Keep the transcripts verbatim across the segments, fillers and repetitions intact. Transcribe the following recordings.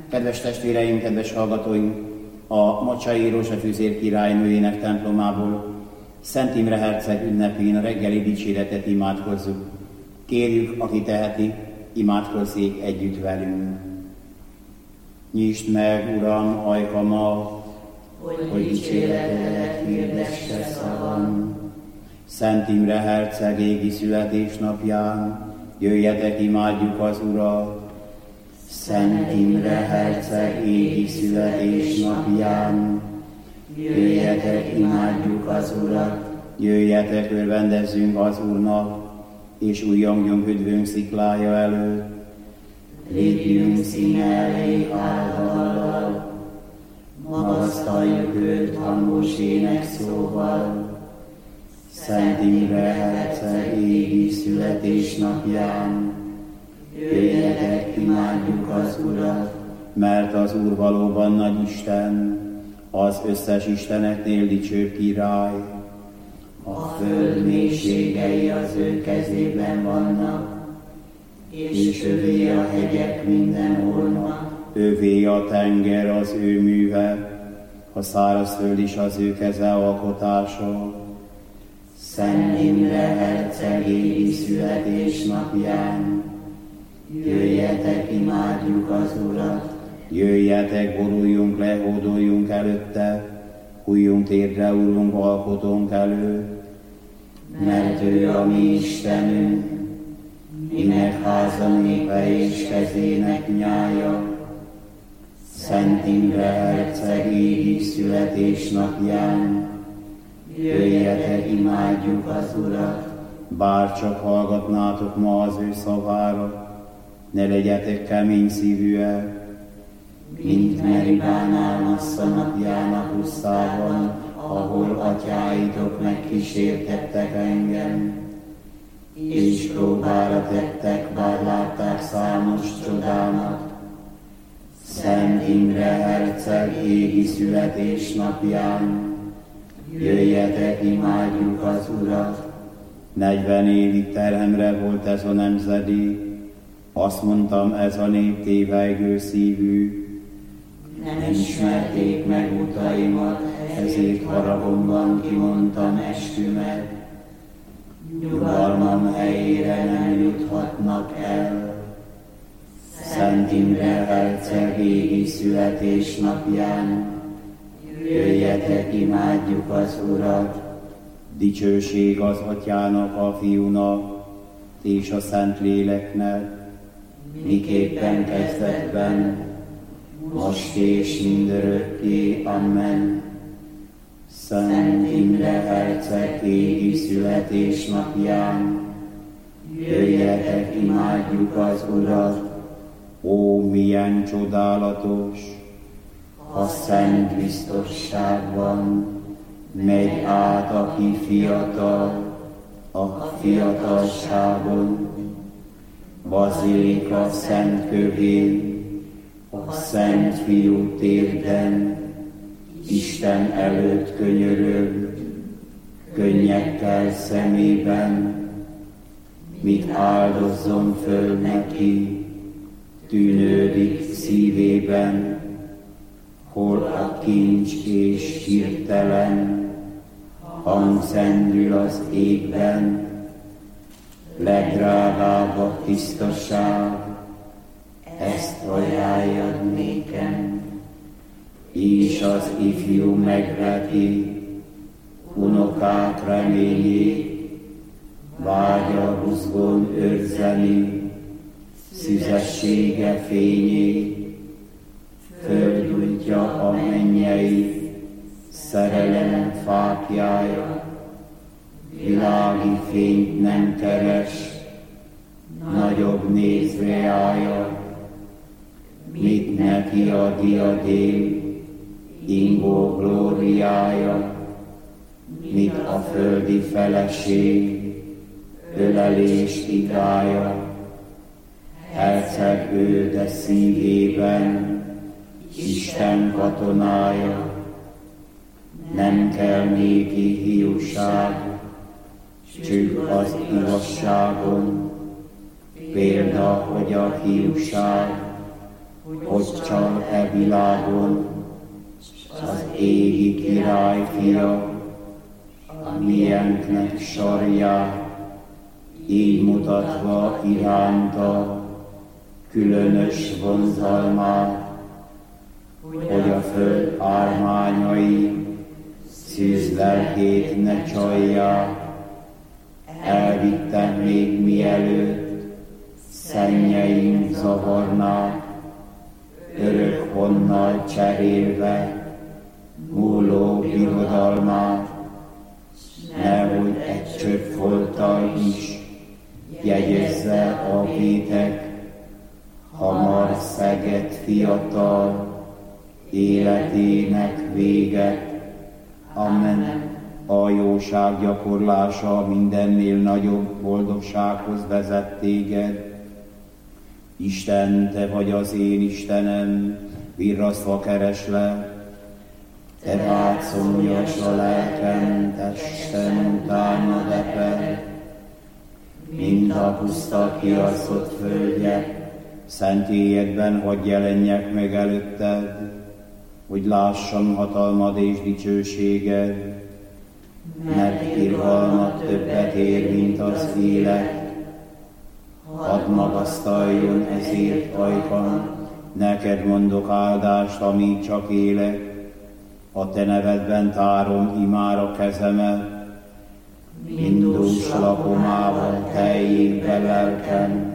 Kedves testvéreim, kedves hallgatóink, a Mocsai Rózsafűzér királynőjének templomából Szent Imre herceg ünnepén a reggeli dicséretet imádkozzuk. Kérjük, aki teheti, imádkozzék együtt velünk. Nyisd meg, Uram, ajkamat, hogy dicséretedet hirdesse szavam. Szent Imre herceg égi születésnapján jöjjetek, imádjuk az Urat. Szent Imre herceg égi születésnapján jöjjetek, imádjuk az Urat. Jöjjetek, örvendezzünk az Úrnak, és újjongjunk üdvünk sziklája előtt. Lépjünk színe elé áldallal, magasztaljuk őt hangos énekszóval. Szent Imre herceg égi születésnapján jöjjetek, imádjuk az Urat, mert az Úr valóban nagy Isten, az összes isteneknél dicsőbb király. A föld mélységei az ő kezében vannak, és övé a hegyek minden orma. Övé a tenger az ő műve, a szárazföld is az ő keze alkotása. Szent Imre herceg égi születésnapján jöjjetek, imádjuk az Urat. Jöjjetek, boruljunk le, hódoljunk előtte, hújjunk térdre, Urunk, alkotónk előtt. Mert ő a mi Istenünk, minek háza népe és kezének nyája. Szent Imre herceg égi születésnapján jöjjetek, imádjuk az Urat. Bár csak hallgatnátok ma az ő szavára, ne legyetek kemény szívűek, mint Meribánál Massza napján a pusztában, ahol atyáitok megkísértettek engem, és próbára tettek, bár látták számos csodámat. Szent Imre herceg égi születésnapján jöjjetek, imádjuk az Urat. Negyven évig terhemre volt ez a nemzedék, azt mondtam, ez a nép tévejgő szívű. Nem ismerték meg utaimat, ezért haragomban kimondtam eskümet. Nyugalmam helyére nem juthatnak el. Szent Imre herceg égi születésnapján jöjjetek, imádjuk az Urat. Dicsőség az Atyának, a Fiúnak és a Szentléleknek, miképpen kezdetben, most és mindörökké. Amen. Szent Imre herceg égi születésnapján jöjjetek, imádjuk az Urat. Ó, milyen csodálatos, a szent biztosságban megy át, aki fiatal, a fiatalságon. Bazilika szent kövén, a Szent Fiú térden, Isten előtt könyörög, könnyekkel szemében, mit áldozzon föl neki, tűnődik szívében, hol a kincs és hirtelen hangszendül az égben. Legdrágább a tisztaság, ezt ajánljad nékem, és az ifjú megveti unokák reményét, vágya buzgón őrzeni szüzessége fényét, földújtja a mennyei szerelem fáklyája, világi fényt nem keres, nagyobb nézreája, mit neki a diadém, ingó glóriája, mit a földi feleség, ölelés igája. Herceg ő, de szívében Isten katonája, nem kell néki hiúság, csügg az igazságon, példa, hogy a hiúság hogy csal e világon, az égi király fia, a miénknek sarját, így mutatva iránta különös vonzalmát, hogy a föld ármányai szűz lelkét ne csalják. Elvittem még mielőtt szennyeim zavarnák, örök honnal cserélve múló birodalmát, nehogy egy csöpp folttal is jegyezze a vétek, hamar szegett fiatal életének véget. Amen. A jóság gyakorlása mindennél nagyobb boldogsághoz vezet téged. Isten, te vagy az én Istenem, virrasztva kereslek. Te vádszomjas a lelkem, testem utána deped. Mint a puszta kiasztott földje, szentélyedben hadd jelenjek meg előtted, hogy lássam hatalmad és dicsőséged, mert irgalmat többet ér, mint az élet. Hadd magasztaljon ezért ajkam, neked mondok áldást, amíg csak élek. A te nevedben tárom imára kezemet, mindús lakomával teljébe lelkem.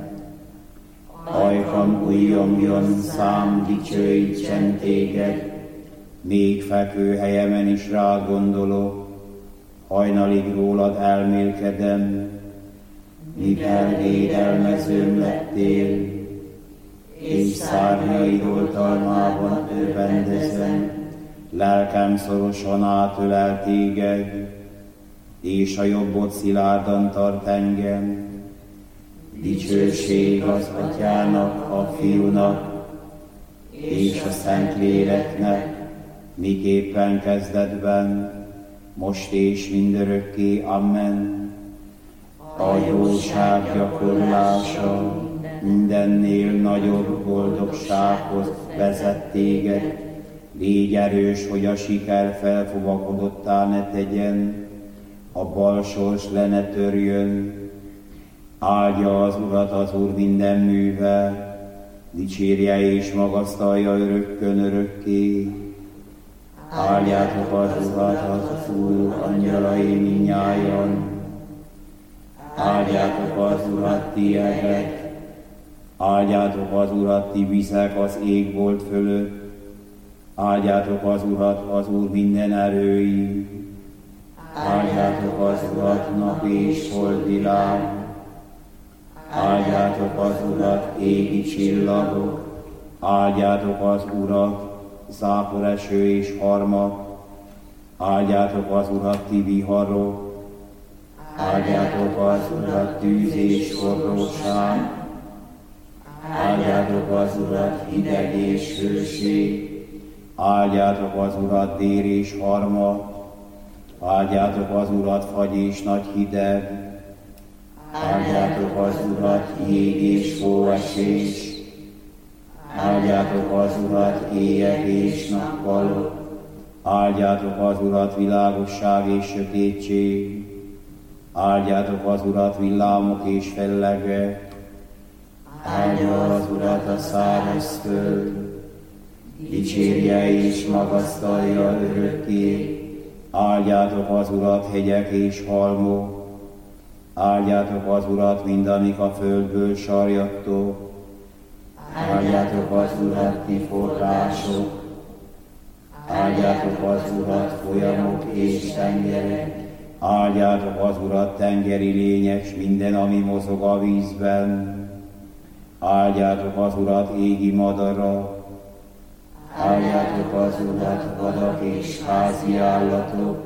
Ajkam ujjomjon szám dicsőítsen téged, még fekvő helyemen is rád gondolok, hajnalig rólad elmélkedem, mivel védelmezőm lettél, és szárnyaid oltalmában örvendezem, lelkem szorosan átölel téged, és a jobbod szilárdan tart engem. Dicsőség az Atyának, a Fiúnak, és a Szentléleknek, miképpen kezdetben, most és mindörökké. Amen. A jóság gyakorlása mindennél nagyobb boldogsághoz vezet téged. Légy erős, hogy a siker felfogakodottá ne tegyen, a bal sors le ne törjön. Áldja az Urat az Úr minden műve, dicsérje és magasztalja örökkön örökké. Áldjátok az Urat az Úr angyalai mindnyájan, áldjátok az Urat ti egek, áldjátok az Urat ti vizek az égbolt fölött, áldjátok az Urat az Úr minden erői, áldjátok az Urat nap és holdvilág, áldjátok az Urat égi csillagok, áldjátok az Urat záporeső és harmat, áldjátok az Urat ti viharok, áldjátok az Urat tűz és forróság, áldjátok az Urat hideg és hőség, áldjátok az Urat dér és harmat, áldjátok az Urat fagy és nagy hideg, áldjátok az Urat jég és hóesés, áldjátok az Urat éjek és nappalok, áldjátok az Urat világosság és sötétség, áldjátok az Urat villámok és fellegek, áldja az Urat a száraz föld, dicsérje és magasztalja örökké, áldjátok az Urat hegyek és halmok, áldjátok az Urat mindamik a földből sarjadtok, áldjátok az Urat ti források, áldjátok az Urat folyamok és tengerek, áldjátok az Urat tengeri lények, s minden, ami mozog a vízben, áldjátok az Urat égi madara, áldjátok az Urat vadak és házi állatok,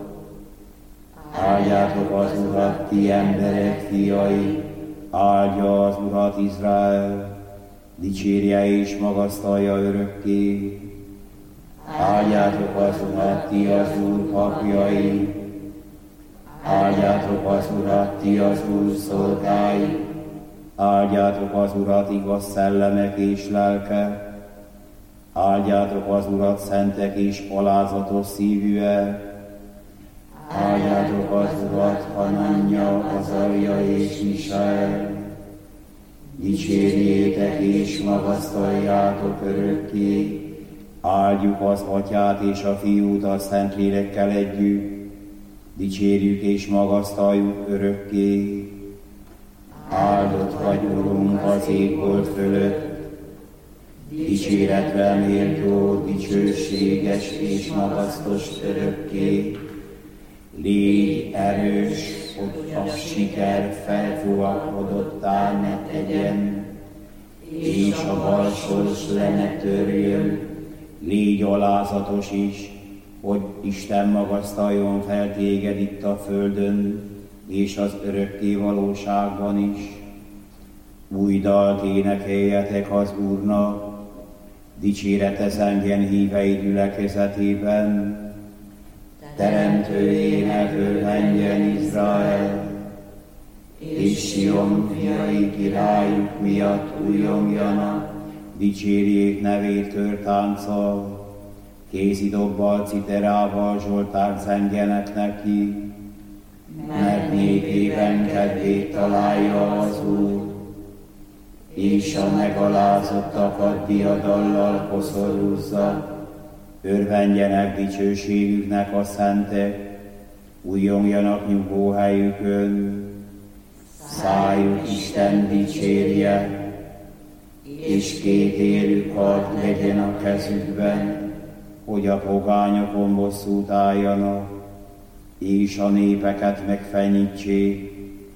áldjátok az Urat ti emberek fiai, áldja az Urat Izrael, dicsérje és magasztalja örökké. Áldjátok az Urat ti az Úr papjai, áldjátok az Urat ti az Úr szolgái, áldjátok az Urat igaz szellemek és lelke, Áldjátok az Urat, szentek és alázatos szívűek. Áldjátok az Urat, Hananja, Azalja és Misael. Dicsérjétek és magasztaljátok örökké. Áldjuk az Atyát és a Fiút a Szentlélekkel együtt. Dicsérjük és magasztaljuk örökké. Áldott vagy, Urunk, az égbolt fölött. Dicséretre méltó, dicsőséges és magasztos örökké. Légy erős, hogy a siker felfúvakodottá ne tegyen, és a bal sors le ne törjön. Légy alázatos is, hogy Isten magasztaljon fel téged itt a földön, és az örökké valóságban is. Új dalt énekeljetek az Úrnak, dicsérete zengjen hívei gyülekezetében. Teremtőjének örvendjen Izrael, és Sion fiai királyuk miatt újjongjanak, dicsérjék nevét körtánccal, kézidobbal, citerával zsoltárt zengjenek neki, mert népében kedvét találja az Úr, és a megalázottakat diadallal koszorúzza. Örvendjenek dicsőségüknek a szentek, újjongjanak nyugvóhelyükön, szájuk Isten dicsérje, és két élő kard legyen a kezükben, hogy a pogányokon bosszút álljanak, és a népeket megfenyítsék,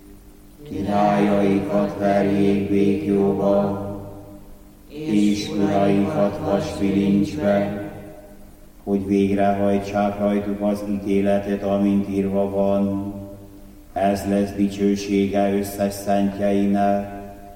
királyaikat verjék békjóba, és uraikat vasbilincsbe, hogy végrehajtsák rajtuk az ítéletet, amint írva van. Ez lesz dicsősége összes szentjeinek,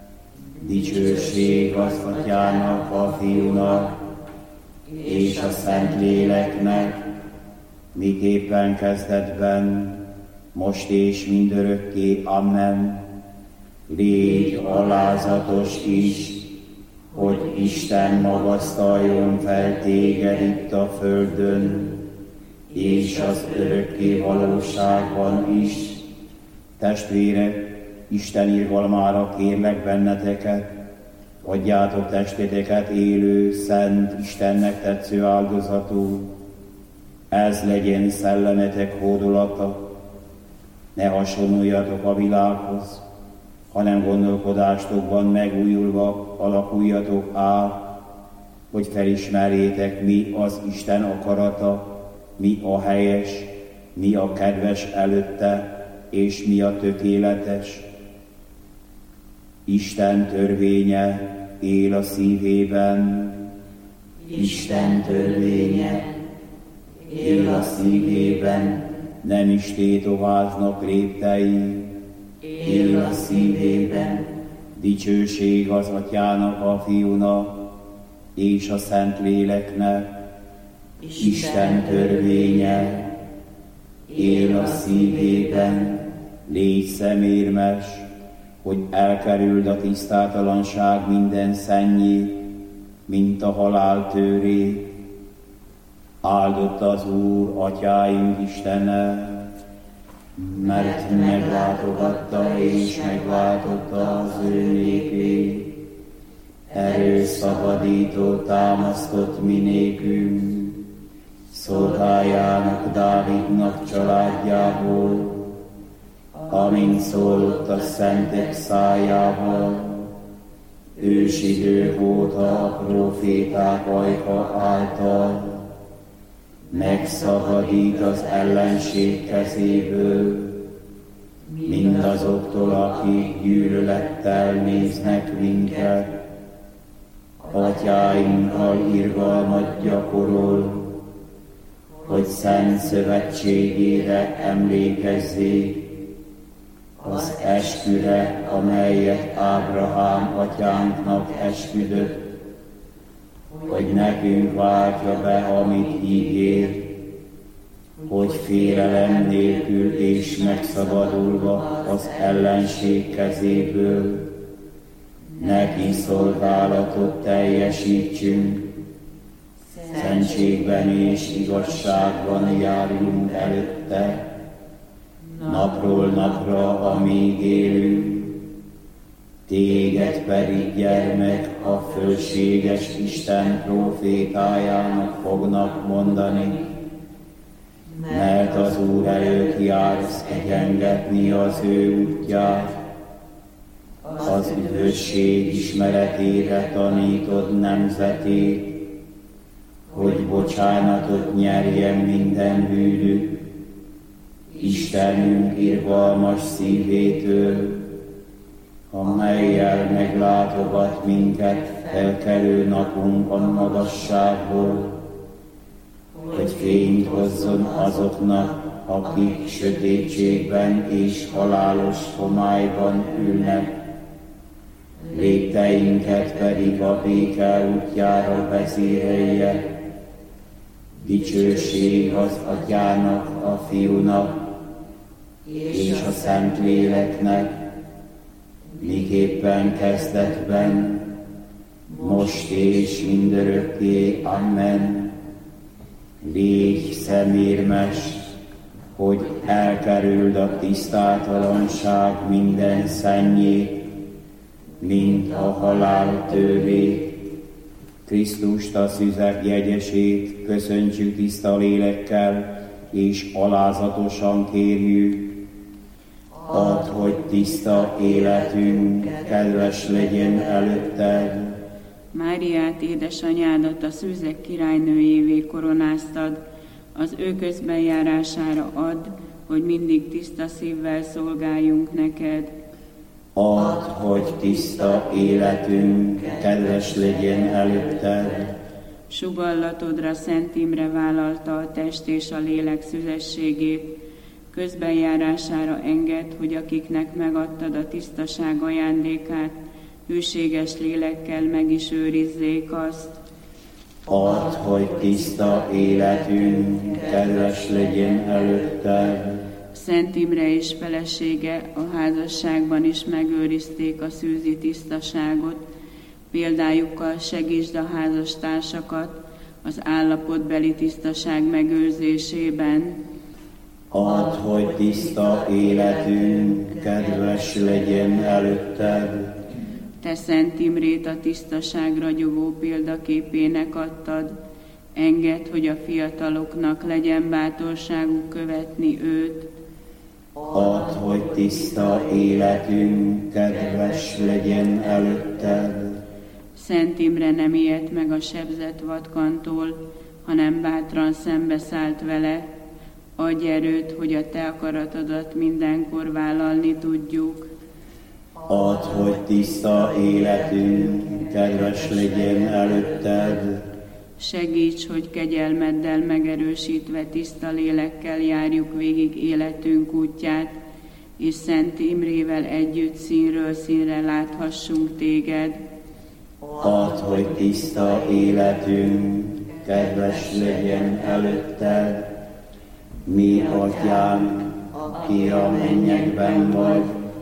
dicsőség az Atyának, a Fiúnak és a Szentléleknek, miképpen kezdetben, most és mindörökké. Amen. Légy alázatos is, hogy Isten magasztaljon fel téged itt a földön, és az örökké valóságban is. Testvérek, Isten irgalmára kérlek benneteket, adjátok testéteket élő, szent, Istennek tetsző áldozatul. Ez legyen szellemetek hódolata. Ne hasonluljatok a világhoz, hanem gondolkodástokban megújulva alakuljatok át, hogy felismerjétek, mi az Isten akarata, mi a helyes, mi a kedves előtte, és mi a tökéletes. Isten törvénye él a szívében. Isten törvénye él a szívében, nem is tétováznak léptei. Él a szívében, dicsőség az Atyának, a Fiúnak és a Szentléleknek. Isten törvénye él a szívében, légy szemérmes, hogy elkerüld a tisztátalanság minden szennyét, mint a halál tőrét. Áldott az Úr, Atyáink Istene, mert meglátogatta és megváltotta az ő népét. Erős szabadító támasztott mi nékünk, szolgájának, Dávidnak családjából, amint szólott a szentek szájával, ősidők óta a proféták ajka által. Megszabadít az ellenség kezéből, mindazoktól, akik gyűlölettel néznek minket. Atyáinkkal irgalmat gyakorol, hogy szent szövetségére emlékezzék, az esküre, amelyet Ábrahám atyánknak esküdött, hogy nekünk váltja be, amit ígért, hogy félelem nélkül és megszabadulva az ellenség kezéből neki szolgálatot teljesítsünk, szentségben és igazságban járulunk előtte, napról napra, amíg élünk. Téged pedig, gyermek, a fölséges Isten prófétájának fognak mondani, mert az Úr előtt jársz egyengetni az ő útját, az üdvösség ismeretére tanítod nemzetét, hogy bocsánatot nyerjen minden bűnük, Istenünk irgalmas szívétől, amellyel meglátogat minket felkelő napunkon magasságból, hogy fényt hozzon azoknak, akik sötétségben és halálos homályban ülnek, lépteinket pedig a béke útjára vezérelje. Dicsőség az Atyának, a Fiúnak és a Szentléleknek, miképpen kezdetben, most és mindörökké. Amen. Légy szemérmes, hogy elkerüld a tisztátalanság minden szennyét, mint a halál tőlét. Krisztust, a szüzek jegyesét köszöntsük tiszta lélekkel, és alázatosan kérjük. Add, hogy tiszta életünk kedves legyen előtted. Máriát, édesanyádat a szűzek királynőjévé koronáztad, az ő közbenjárására add, hogy mindig tiszta szívvel szolgáljunk neked. Add, hogy tiszta életünk kedves legyen előtted. Sugallatodra Szent Imre vállalta a test és a lélek szüzességét, közbenjárására engedd, hogy akiknek megadtad a tisztaság ajándékát, hűséges lélekkel meg is őrizzék azt. Add, hogy tiszta életünk kedves legyen előtted. Szent Imre és felesége a házasságban is megőrizték a szűzi tisztaságot, példájukkal segítsd a házastársakat az állapotbeli tisztaság megőrzésében. Add, hogy tiszta életünk kedves legyen előtted. Te Szent Imrét a tisztaság ragyogó példaképének adtad, engedd, hogy a fiataloknak legyen bátorságuk követni őt. Add, hogy tiszta életünk kedves legyen előtted. Szent Imre nem ijedt meg a sebzett vadkantól, hanem bátran szembeszállt vele. Adj erőt, hogy a te akaratodat mindenkor vállalni tudjuk. Add, hogy tiszta életünk kedves legyen előtted. Segíts, hogy kegyelmeddel megerősítve tiszta lélekkel járjuk végig életünk útját, és Szent Imrével együtt színről színre láthassunk téged. Add, hogy tiszta életünk kedves legyen előtted. Mi, Atyánk, aki a mennyekben vagy,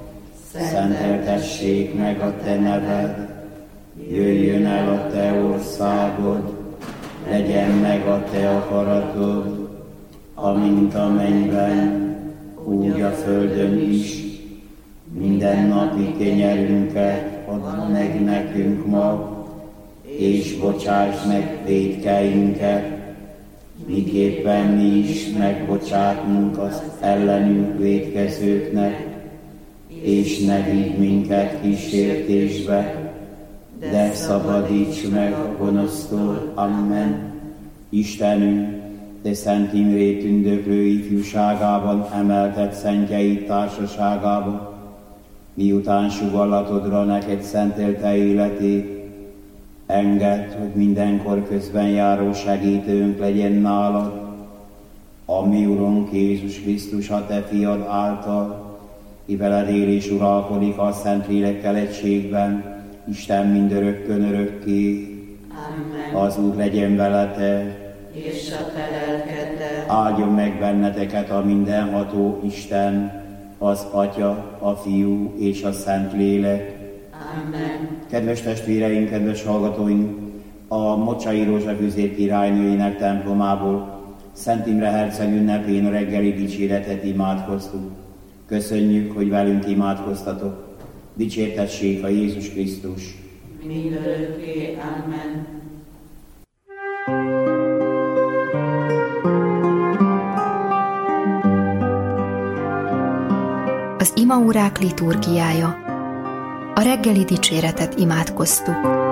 szenteltessék meg a te neved, jöjjön el a te országod, legyen meg a te akaratod, amint a mennyben, úgy a földön is. Minden napi kenyerünket add meg nekünk ma, és bocsáss meg vétkeinket, miképpen mi is megbocsátunk az ellenünk vétkezőknek, és ne vigy minket kísértésbe, de szabadíts meg a gonosztól. Amen. Istenünk, te Szent Imrét tündöklő ifjúságában emelted szentjeid társaságába, miután sugallatodra neked szentelte életét, engedd, hogy mindenkor közben járó segítőnk legyen nálad, a mi Urunk Jézus Krisztus, a te fiad által, ki veled él és uralkodik a Szentlélekkel egységben, Isten mindörökkön örökké. Amen. Az Úr legyen veletek, És a te lelkeddel. áldjon meg benneteket a mindenható Isten, az Atya, a Fiú és a Szentlélek. Amen. Kedves testvéreink, kedves hallgatóink, a Mocsai Rózsafüzér királynőinek templomából Szent Imre herceg ünnepén a reggeli dicséretet imádkoztunk. Köszönjük, hogy velünk imádkoztatok. Dicsértessék a Jézus Krisztus. Mindörökké. Amen. Az imaórák liturgiája. A reggeli dicséretet imádkoztuk.